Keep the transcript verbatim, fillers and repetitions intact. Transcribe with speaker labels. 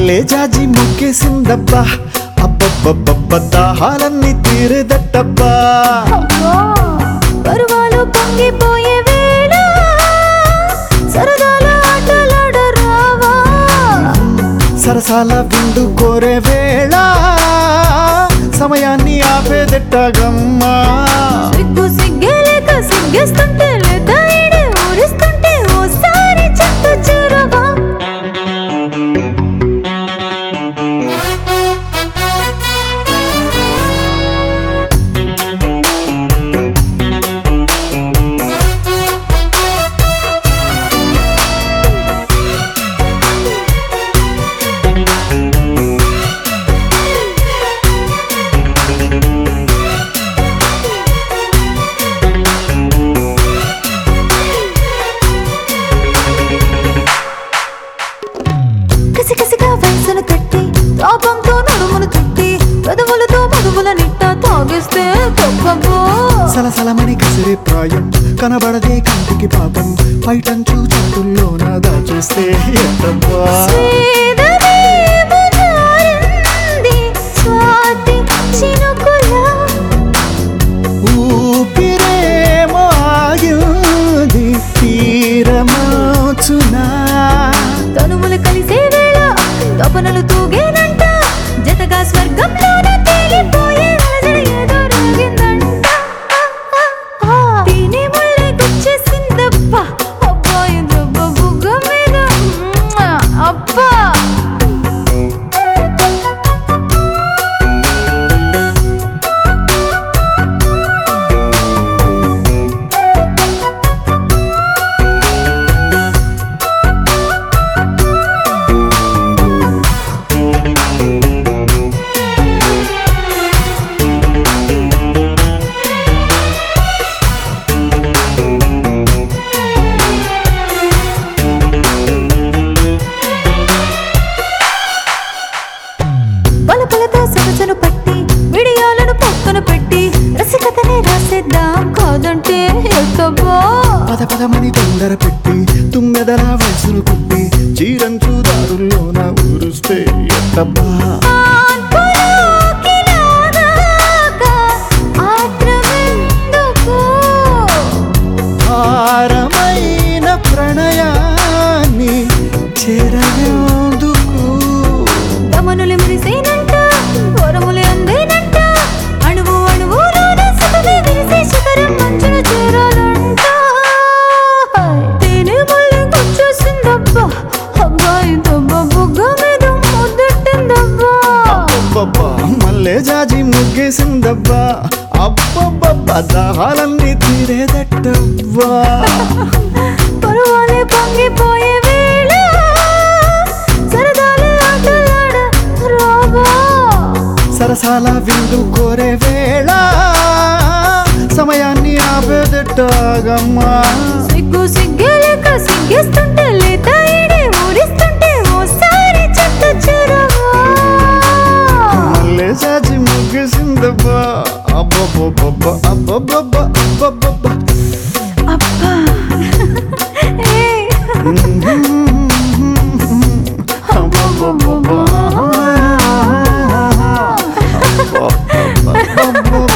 Speaker 1: మల్లె జాజి ముగ్గేసిందబ్బా అబ్బబ్బబ్బబ్బ దాహాలన్నీ తీరేదట్టబ్బా
Speaker 2: పరువాలు పొంగిపోయే వేళ సరదాల ఆటలాడరావా
Speaker 1: సరసాల విందు కోరే వేళ సమయాన్ని ఆపేదెట్టగమ్మా
Speaker 2: సిగ్గు సిగ్గే లేక సిగ్గేస్తుంటే లేదా ఈడే ఊరిస్తుంటే ఓసారి చెట్టు చేరవా కసికసిగా వయసును తట్టి తాపంతో నడుమును తట్టి పెదవులతో మధువుల నిట్ట తాగిస్తే తప్పబో
Speaker 1: సలసలమని కసిరే ప్రాయం కనబడదే కంటికి పాపం పైటంచు చాటుల్లోన దాచేస్తే ఎంతబ్బా
Speaker 2: స్వేదమేమో జారింది స్వాతి చినుకులా
Speaker 1: ఊపిరేమో ఆగింది తీరమోచునా
Speaker 2: తనుములు కలిసే వేళ తపనలు తూగేనంట జతగా స్వర్గంలోన తేలిపోయే అలజడి ఏదో రేగిందంట తిని ముళ్ళే గుచ్చేసిందబ్బా అబ్బాయి దెబ్బ బుగ్గ మీద అబ్బా పలపలతో సొగసును పట్టి విడియాలను పక్కన పెట్టి రసికతనే రాసేద్దాం కాదంటే ఎక్కబో
Speaker 1: పద పదమని తొందర పెట్టి తుమ్మెదల వయసును కుట్టి చీరంచు దారుల్లోన ఊరుస్తే ఎంతబ్బా భారమైన ప్రణయాన్ని చేరవేందుకు
Speaker 2: తమనులు మురిసేనంట వరములు అందేనంట అణువు అణువులోన సుఖమే విరిసే శిఖరం మంచును చేరాలంట తేనె మళ్ళీ గుచ్చేసిందబ్బా అబ్బాయి దెబ్బ బుగ్గ మీద ముద్దెట్టిందబ్బా
Speaker 1: అబ్బబ్బబ్బా మల్లె జాజి ముగ్గేసిందబ్బా అబ్బబ్బబ్బ దాహాలన్నీ తీరేదట్టవ్వా
Speaker 2: పరువాలే పొంగిపోయే వేళ సరదాల ఆటలాడ రావా
Speaker 1: సరసాల విందు కోరే వేళ సమయాన్ని ఆపేదట్టగమ్మా
Speaker 2: సిగ్గు సిగ్గే లేక సిగ్గేస్తుంటే లేదా ఈడే ఊరిస్తుంటే ఓసారి చెట్టు చేరవా
Speaker 1: మల్లె జాజి ముగ్గేసిందబ్బా అబ్బబ్బబ్బబ్బ అబ్బబ్బబ్బ అబ్బబ్బబ్బ
Speaker 2: అబ్బా ఏయ్
Speaker 1: అబ్బబ్బబ్బ